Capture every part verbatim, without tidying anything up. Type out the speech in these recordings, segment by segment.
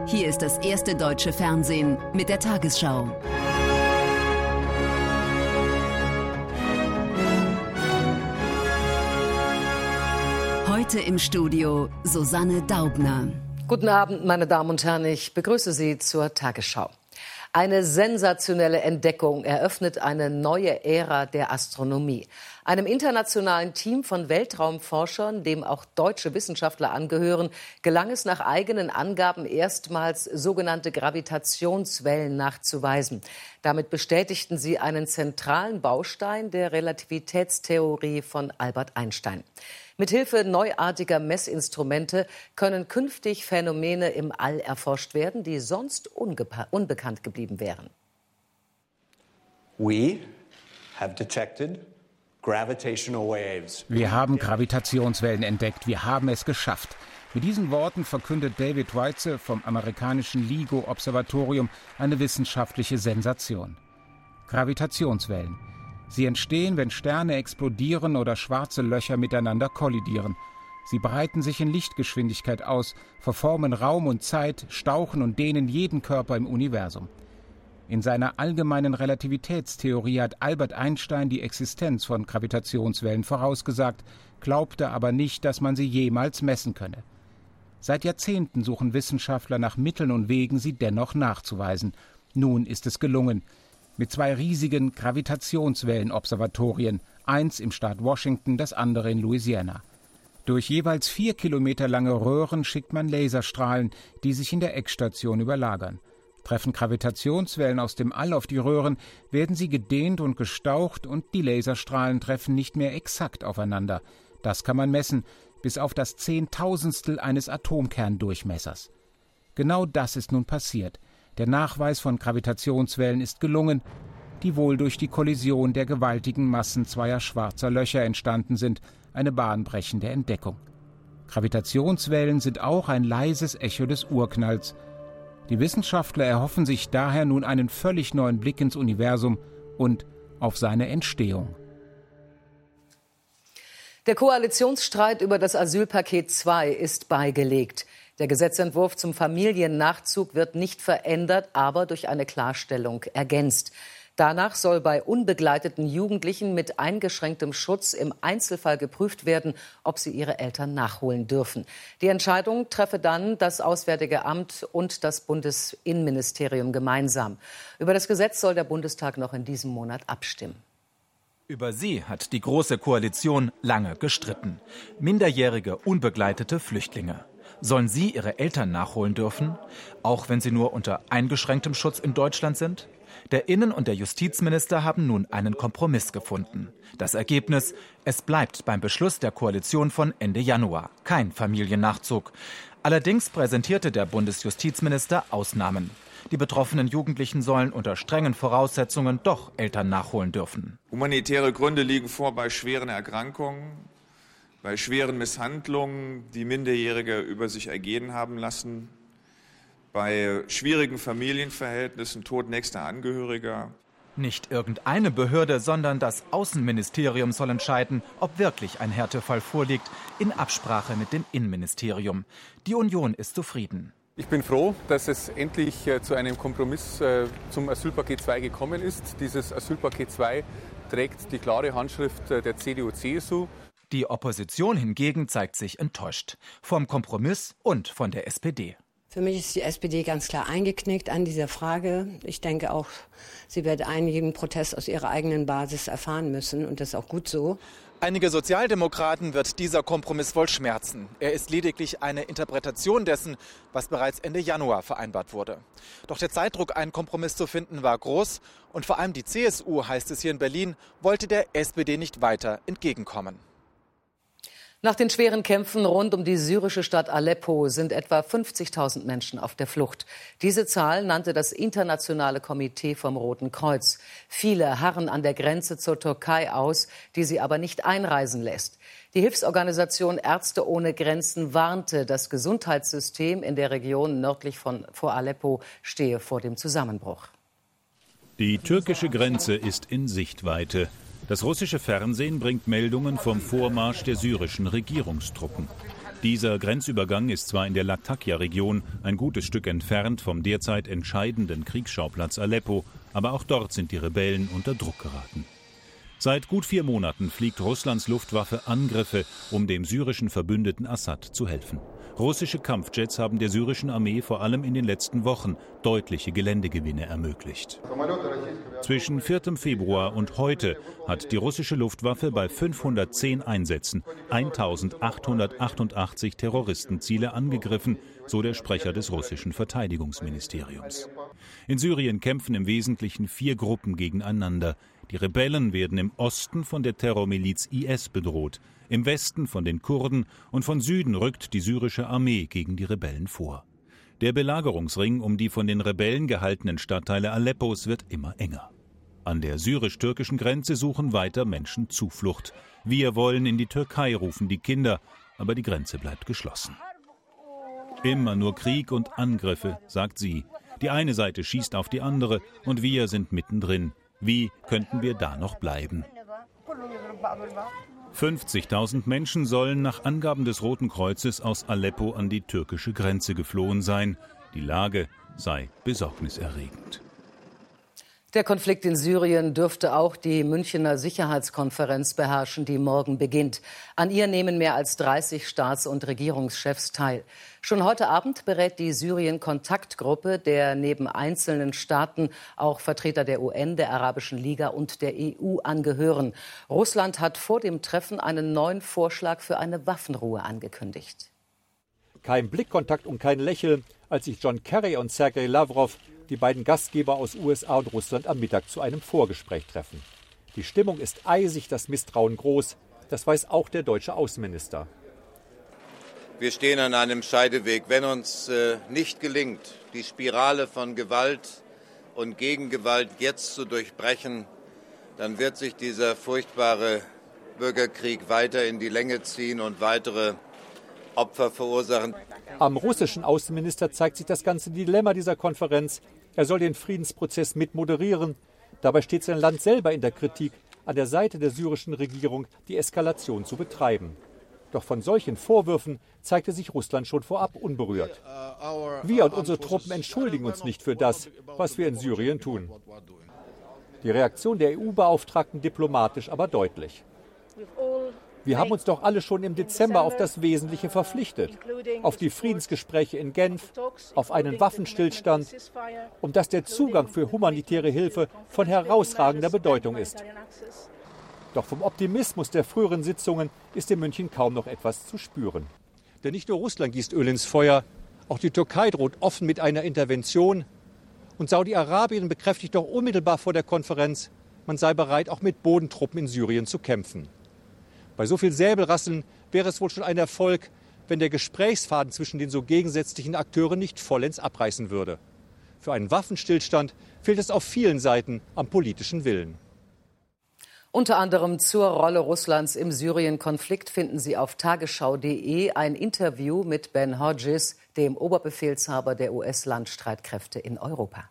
Hier ist das erste deutsche Fernsehen mit der Tagesschau. Heute im Studio Susanne Daubner. Guten Abend, meine Damen und Herren. Ich begrüße Sie zur Tagesschau. Eine sensationelle Entdeckung eröffnet eine neue Ära der Astronomie. Einem internationalen Team von Weltraumforschern, dem auch deutsche Wissenschaftler angehören, gelang es nach eigenen Angaben erstmals, sogenannte Gravitationswellen nachzuweisen. Damit bestätigten sie einen zentralen Baustein der Relativitätstheorie von Albert Einstein. Mithilfe neuartiger Messinstrumente können künftig Phänomene im All erforscht werden, die sonst unbekannt geblieben wären. We have detected gravitational waves. Wir haben Gravitationswellen entdeckt. Wir haben es geschafft. Mit diesen Worten verkündet David Weitze vom amerikanischen LIGO-Observatorium eine wissenschaftliche Sensation. Gravitationswellen. Sie entstehen, wenn Sterne explodieren oder schwarze Löcher miteinander kollidieren. Sie breiten sich in Lichtgeschwindigkeit aus, verformen Raum und Zeit, stauchen und dehnen jeden Körper im Universum. In seiner allgemeinen Relativitätstheorie hat Albert Einstein die Existenz von Gravitationswellen vorausgesagt, glaubte aber nicht, dass man sie jemals messen könne. Seit Jahrzehnten suchen Wissenschaftler nach Mitteln und Wegen, sie dennoch nachzuweisen. Nun ist es gelungen. Mit zwei riesigen Gravitationswellenobservatorien, eins im Staat Washington, das andere in Louisiana. Durch jeweils vier Kilometer lange Röhren schickt man Laserstrahlen, die sich in der Eckstation überlagern. Treffen Gravitationswellen aus dem All auf die Röhren, werden sie gedehnt und gestaucht und die Laserstrahlen treffen nicht mehr exakt aufeinander. Das kann man messen, bis auf das Zehntausendstel eines Atomkerndurchmessers. Genau das ist nun passiert. Der Nachweis von Gravitationswellen ist gelungen, die wohl durch die Kollision der gewaltigen Massen zweier schwarzer Löcher entstanden sind, eine bahnbrechende Entdeckung. Gravitationswellen sind auch ein leises Echo des Urknalls. Die Wissenschaftler erhoffen sich daher nun einen völlig neuen Blick ins Universum und auf seine Entstehung. Der Koalitionsstreit über das Asylpaket zwei ist beigelegt. Der Gesetzentwurf zum Familiennachzug wird nicht verändert, aber durch eine Klarstellung ergänzt. Danach soll bei unbegleiteten Jugendlichen mit eingeschränktem Schutz im Einzelfall geprüft werden, ob sie ihre Eltern nachholen dürfen. Die Entscheidung treffe dann das Auswärtige Amt und das Bundesinnenministerium gemeinsam. Über das Gesetz soll der Bundestag noch in diesem Monat abstimmen. Über sie hat die Große Koalition lange gestritten. Minderjährige, unbegleitete Flüchtlinge. Sollen sie ihre Eltern nachholen dürfen, auch wenn sie nur unter eingeschränktem Schutz in Deutschland sind? Der Innen- und der Justizminister haben nun einen Kompromiss gefunden. Das Ergebnis: Es bleibt beim Beschluss der Koalition von Ende Januar. Kein Familiennachzug. Allerdings präsentierte der Bundesjustizminister Ausnahmen. Die betroffenen Jugendlichen sollen unter strengen Voraussetzungen doch Eltern nachholen dürfen. Humanitäre Gründe liegen vor bei schweren Erkrankungen, bei schweren Misshandlungen, die Minderjährige über sich ergehen haben lassen, bei schwierigen Familienverhältnissen, Tod nächster Angehöriger. Nicht irgendeine Behörde, sondern das Außenministerium soll entscheiden, ob wirklich ein Härtefall vorliegt, in Absprache mit dem Innenministerium. Die Union ist zufrieden. Ich bin froh, dass es endlich äh, zu einem Kompromiss äh, zum Asylpaket zwei gekommen ist. Dieses Asylpaket zwei trägt die klare Handschrift äh, der C D U C S U. Die Opposition hingegen zeigt sich enttäuscht. Vom Kompromiss und von der S P D. Für mich ist die S P D ganz klar eingeknickt an dieser Frage. Ich denke auch, sie wird einigen Protest aus ihrer eigenen Basis erfahren müssen. Und das ist auch gut so. Einige Sozialdemokraten wird dieser Kompromiss wohl schmerzen. Er ist lediglich eine Interpretation dessen, was bereits Ende Januar vereinbart wurde. Doch der Zeitdruck, einen Kompromiss zu finden, war groß. Und vor allem die C S U, heißt es hier in Berlin, wollte der S P D nicht weiter entgegenkommen. Nach den schweren Kämpfen rund um die syrische Stadt Aleppo sind etwa fünfzigtausend Menschen auf der Flucht. Diese Zahl nannte das internationale Komitee vom Roten Kreuz. Viele harren an der Grenze zur Türkei aus, die sie aber nicht einreisen lässt. Die Hilfsorganisation Ärzte ohne Grenzen warnte, das Gesundheitssystem in der Region nördlich von vor Aleppo stehe vor dem Zusammenbruch. Die türkische Grenze ist in Sichtweite. Das russische Fernsehen bringt Meldungen vom Vormarsch der syrischen Regierungstruppen. Dieser Grenzübergang ist zwar in der Latakia-Region ein gutes Stück entfernt vom derzeit entscheidenden Kriegsschauplatz Aleppo, aber auch dort sind die Rebellen unter Druck geraten. Seit gut vier Monaten fliegt Russlands Luftwaffe Angriffe, um dem syrischen Verbündeten Assad zu helfen. Russische Kampfjets haben der syrischen Armee vor allem in den letzten Wochen deutliche Geländegewinne ermöglicht. Zwischen vierten Februar und heute hat die russische Luftwaffe bei fünfhundertzehn Einsätzen eintausendachthundertachtundachtzig Terroristenziele angegriffen, so der Sprecher des russischen Verteidigungsministeriums. In Syrien kämpfen im Wesentlichen vier Gruppen gegeneinander. Die Rebellen werden im Osten von der Terrormiliz I S bedroht, im Westen von den Kurden und von Süden rückt die syrische Armee gegen die Rebellen vor. Der Belagerungsring um die von den Rebellen gehaltenen Stadtteile Aleppos wird immer enger. An der syrisch-türkischen Grenze suchen weiter Menschen Zuflucht. Wir wollen in die Türkei, rufen die Kinder, aber die Grenze bleibt geschlossen. Immer nur Krieg und Angriffe, sagt sie. Die eine Seite schießt auf die andere und wir sind mittendrin. Wie könnten wir da noch bleiben? fünfzigtausend Menschen sollen nach Angaben des Roten Kreuzes aus Aleppo an die türkische Grenze geflohen sein. Die Lage sei besorgniserregend. Der Konflikt in Syrien dürfte auch die Münchener Sicherheitskonferenz beherrschen, die morgen beginnt. An ihr nehmen mehr als dreißig Staats- und Regierungschefs teil. Schon heute Abend berät die Syrien-Kontaktgruppe, der neben einzelnen Staaten auch Vertreter der U N, der Arabischen Liga und der E U angehören. Russland hat vor dem Treffen einen neuen Vorschlag für eine Waffenruhe angekündigt. Kein Blickkontakt und kein Lächeln, als sich John Kerry und Sergei Lavrov, die beiden Gastgeber aus U S A und Russland, am Mittag zu einem Vorgespräch treffen. Die Stimmung ist eisig, das Misstrauen groß. Das weiß auch der deutsche Außenminister. Wir stehen an einem Scheideweg. Wenn uns äh, nicht gelingt, die Spirale von Gewalt und Gegengewalt jetzt zu durchbrechen, dann wird sich dieser furchtbare Bürgerkrieg weiter in die Länge ziehen und weitere Opfer verursachen. Am russischen Außenminister zeigt sich das ganze Dilemma dieser Konferenz. Er soll den Friedensprozess mit moderieren. Dabei steht sein Land selber in der Kritik, an der Seite der syrischen Regierung die Eskalation zu betreiben. Doch von solchen Vorwürfen zeigte sich Russland schon vorab unberührt. Wir und unsere Truppen entschuldigen uns nicht für das, was wir in Syrien tun. Die Reaktion der E U-Beauftragten diplomatisch, aber deutlich. Wir haben uns doch alle schon im Dezember auf das Wesentliche verpflichtet, auf die Friedensgespräche in Genf, auf einen Waffenstillstand und dass der Zugang für humanitäre Hilfe von herausragender Bedeutung ist. Doch vom Optimismus der früheren Sitzungen ist in München kaum noch etwas zu spüren. Denn nicht nur Russland gießt Öl ins Feuer, auch die Türkei droht offen mit einer Intervention. Und Saudi-Arabien bekräftigt doch unmittelbar vor der Konferenz, man sei bereit, auch mit Bodentruppen in Syrien zu kämpfen. Bei so viel Säbelrasseln wäre es wohl schon ein Erfolg, wenn der Gesprächsfaden zwischen den so gegensätzlichen Akteuren nicht vollends abreißen würde. Für einen Waffenstillstand fehlt es auf vielen Seiten am politischen Willen. Unter anderem zur Rolle Russlands im Syrien-Konflikt finden Sie auf tagesschau punkt de ein Interview mit Ben Hodges, dem Oberbefehlshaber der U S-Landstreitkräfte in Europa.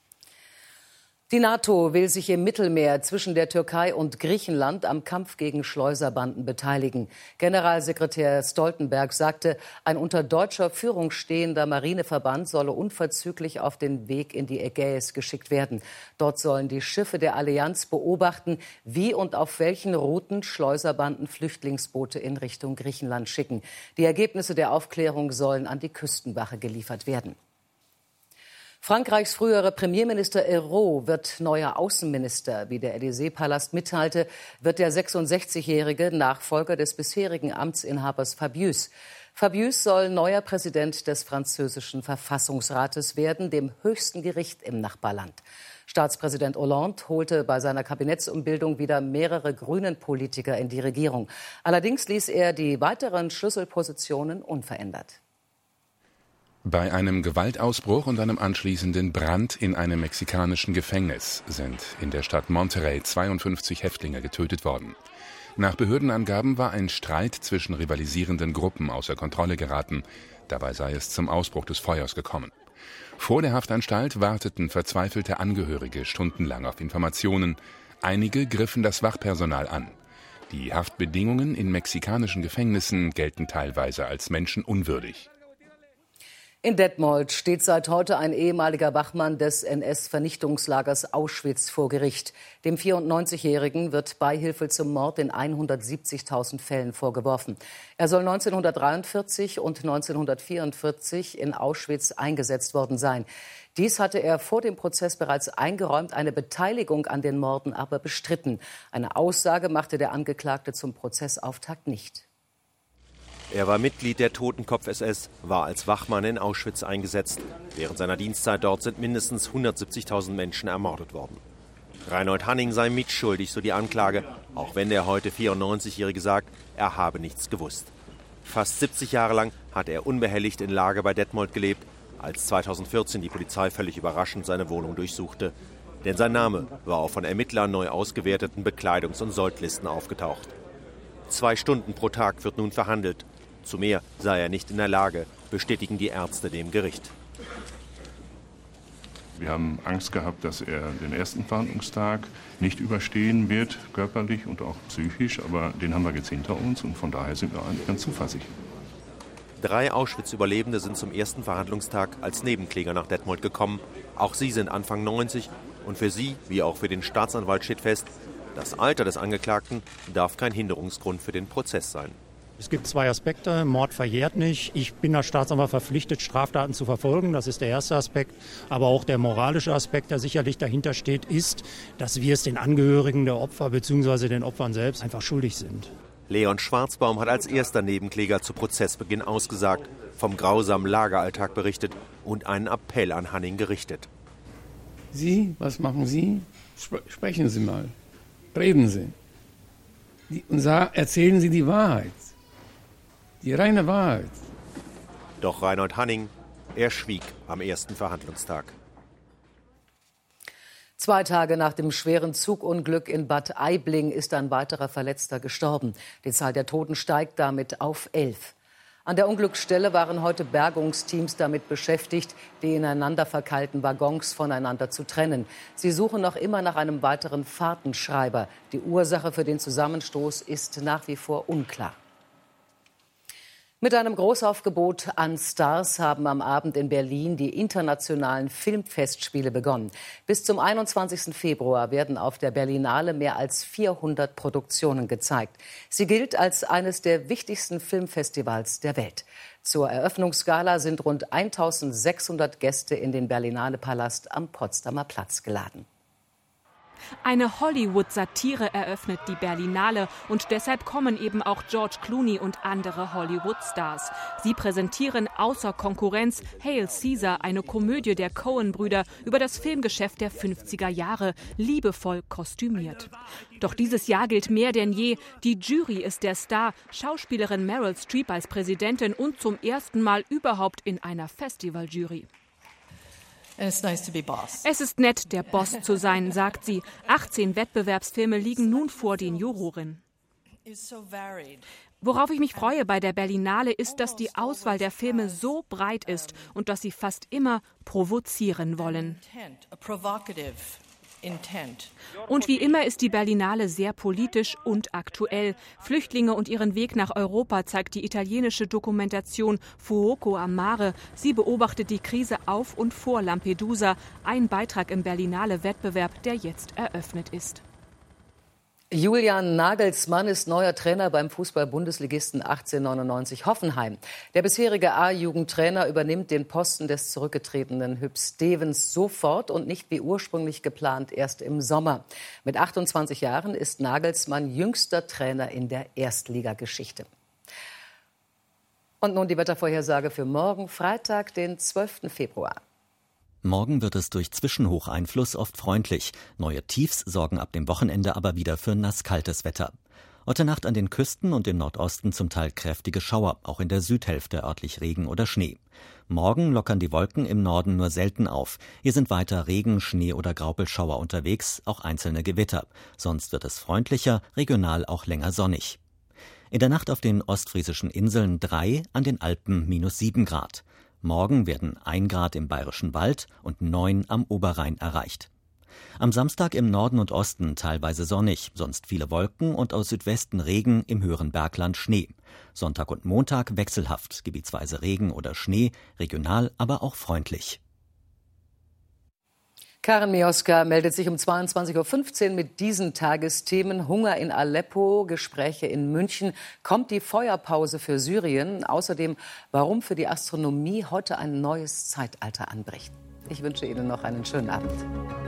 Die NATO will sich im Mittelmeer zwischen der Türkei und Griechenland am Kampf gegen Schleuserbanden beteiligen. Generalsekretär Stoltenberg sagte, ein unter deutscher Führung stehender Marineverband solle unverzüglich auf den Weg in die Ägäis geschickt werden. Dort sollen die Schiffe der Allianz beobachten, wie und auf welchen Routen Schleuserbanden Flüchtlingsboote in Richtung Griechenland schicken. Die Ergebnisse der Aufklärung sollen an die Küstenwache geliefert werden. Frankreichs früherer Premierminister Ayrault wird neuer Außenminister. Wie der Élysée-Palast mitteilte, wird der sechsundsechzigjährige Nachfolger des bisherigen Amtsinhabers Fabius. Fabius soll neuer Präsident des französischen Verfassungsrates werden, dem höchsten Gericht im Nachbarland. Staatspräsident Hollande holte bei seiner Kabinettsumbildung wieder mehrere Grünen-Politiker in die Regierung. Allerdings ließ er die weiteren Schlüsselpositionen unverändert. Bei einem Gewaltausbruch und einem anschließenden Brand in einem mexikanischen Gefängnis sind in der Stadt Monterrey zweiundfünfzig Häftlinge getötet worden. Nach Behördenangaben war ein Streit zwischen rivalisierenden Gruppen außer Kontrolle geraten. Dabei sei es zum Ausbruch des Feuers gekommen. Vor der Haftanstalt warteten verzweifelte Angehörige stundenlang auf Informationen. Einige griffen das Wachpersonal an. Die Haftbedingungen in mexikanischen Gefängnissen gelten teilweise als menschenunwürdig. In Detmold steht seit heute ein ehemaliger Wachmann des N S-Vernichtungslagers Auschwitz vor Gericht. Dem vierundneunzigjährigen wird Beihilfe zum Mord in hundertsiebzigtausend Fällen vorgeworfen. Er soll neunzehnhundertdreiundvierzig und neunzehnhundertvierundvierzig in Auschwitz eingesetzt worden sein. Dies hatte er vor dem Prozess bereits eingeräumt, eine Beteiligung an den Morden aber bestritten. Eine Aussage machte der Angeklagte zum Prozessauftakt nicht. Er war Mitglied der Totenkopf-S S, war als Wachmann in Auschwitz eingesetzt. Während seiner Dienstzeit dort sind mindestens hundertsiebzigtausend Menschen ermordet worden. Reinhold Hanning sei mitschuldig, so die Anklage, auch wenn der heute vierundneunzigjährige sagt, er habe nichts gewusst. Fast siebzig Jahre lang hat er unbehelligt in Lager bei Detmold gelebt, als zweitausendvierzehn die Polizei völlig überraschend seine Wohnung durchsuchte. Denn sein Name war auch von Ermittlern neu ausgewerteten Bekleidungs- und Soldlisten aufgetaucht. Zwei Stunden pro Tag wird nun verhandelt. Zu mehr sei er nicht in der Lage, bestätigen die Ärzte dem Gericht. Wir haben Angst gehabt, dass er den ersten Verhandlungstag nicht überstehen wird, körperlich und auch psychisch. Aber den haben wir jetzt hinter uns und von daher sind wir eigentlich ganz zuversichtlich. Drei Auschwitz-Überlebende sind zum ersten Verhandlungstag als Nebenkläger nach Detmold gekommen. Auch sie sind Anfang neunzig und für sie, wie auch für den Staatsanwalt, steht fest, das Alter des Angeklagten darf kein Hinderungsgrund für den Prozess sein. Es gibt zwei Aspekte. Mord verjährt nicht. Ich bin als Staatsanwalt verpflichtet, Straftaten zu verfolgen. Das ist der erste Aspekt. Aber auch der moralische Aspekt, der sicherlich dahinter steht, ist, dass wir es den Angehörigen der Opfer bzw. den Opfern selbst einfach schuldig sind. Leon Schwarzbaum hat als erster Nebenkläger zu Prozessbeginn ausgesagt, vom grausamen Lageralltag berichtet und einen Appell an Hanning gerichtet. Sie, was machen Sie? Spre- sprechen Sie mal. Reden Sie. Die, und sa- erzählen Sie die Wahrheit. Die reine Wahrheit. Doch Reinhold Hanning, er schwieg am ersten Verhandlungstag. Zwei Tage nach dem schweren Zugunglück in Bad Aibling ist ein weiterer Verletzter gestorben. Die Zahl der Toten steigt damit auf elf. An der Unglücksstelle waren heute Bergungsteams damit beschäftigt, die ineinander verkeilten Waggons voneinander zu trennen. Sie suchen noch immer nach einem weiteren Fahrtenschreiber. Die Ursache für den Zusammenstoß ist nach wie vor unklar. Mit einem Großaufgebot an Stars haben am Abend in Berlin die internationalen Filmfestspiele begonnen. Bis zum einundzwanzigsten Februar werden auf der Berlinale mehr als vierhundert Produktionen gezeigt. Sie gilt als eines der wichtigsten Filmfestivals der Welt. Zur Eröffnungsgala sind rund eintausendsechshundert Gäste in den Berlinale-Palast am Potsdamer Platz geladen. Eine Hollywood-Satire eröffnet die Berlinale und deshalb kommen eben auch George Clooney und andere Hollywood-Stars. Sie präsentieren außer Konkurrenz Hail Caesar, eine Komödie der Coen-Brüder über das Filmgeschäft der fünfziger Jahre, liebevoll kostümiert. Doch dieses Jahr gilt mehr denn je. Die Jury ist der Star, Schauspielerin Meryl Streep als Präsidentin und zum ersten Mal überhaupt in einer Festivaljury. It's nice to be boss. Es ist nett, der Boss zu sein, sagt sie. achtzehn Wettbewerbsfilme liegen nun vor den Jurorinnen. Worauf ich mich freue bei der Berlinale ist, dass die Auswahl der Filme so breit ist und dass sie fast immer provozieren wollen. Und wie immer ist die Berlinale sehr politisch und aktuell. Flüchtlinge und ihren Weg nach Europa zeigt die italienische Dokumentation Fuoco a Mare. Sie beobachtet die Krise auf und vor Lampedusa. Ein Beitrag im Berlinale-Wettbewerb, der jetzt eröffnet ist. Julian Nagelsmann ist neuer Trainer beim Fußball-Bundesligisten achtzehnhundertneunundneunzig Hoffenheim. Der bisherige A-Jugendtrainer übernimmt den Posten des zurückgetretenen Hüb Stevens sofort und nicht wie ursprünglich geplant erst im Sommer. Mit achtundzwanzig Jahren ist Nagelsmann jüngster Trainer in der Erstligageschichte. Und nun die Wettervorhersage für morgen, Freitag, den zwölften Februar. Morgen wird es durch Zwischenhocheinfluss oft freundlich. Neue Tiefs sorgen ab dem Wochenende aber wieder für nasskaltes Wetter. Heute Nacht an den Küsten und im Nordosten zum Teil kräftige Schauer, auch in der Südhälfte örtlich Regen oder Schnee. Morgen lockern die Wolken im Norden nur selten auf. Hier sind weiter Regen, Schnee oder Graupelschauer unterwegs, auch einzelne Gewitter. Sonst wird es freundlicher, regional auch länger sonnig. In der Nacht auf den ostfriesischen Inseln drei, an den Alpen minus sieben Grad. Morgen werden ein Grad im Bayerischen Wald und neun am Oberrhein erreicht. Am Samstag im Norden und Osten teilweise sonnig, sonst viele Wolken und aus Südwesten Regen, im höheren Bergland Schnee. Sonntag und Montag wechselhaft, gebietsweise Regen oder Schnee, regional aber auch freundlich. Karen Mioska meldet sich um zweiundzwanzig Uhr fünfzehn mit diesen Tagesthemen. Hunger in Aleppo, Gespräche in München. Kommt die Feuerpause für Syrien? Außerdem, warum für die Astronomie heute ein neues Zeitalter anbricht. Ich wünsche Ihnen noch einen schönen Abend.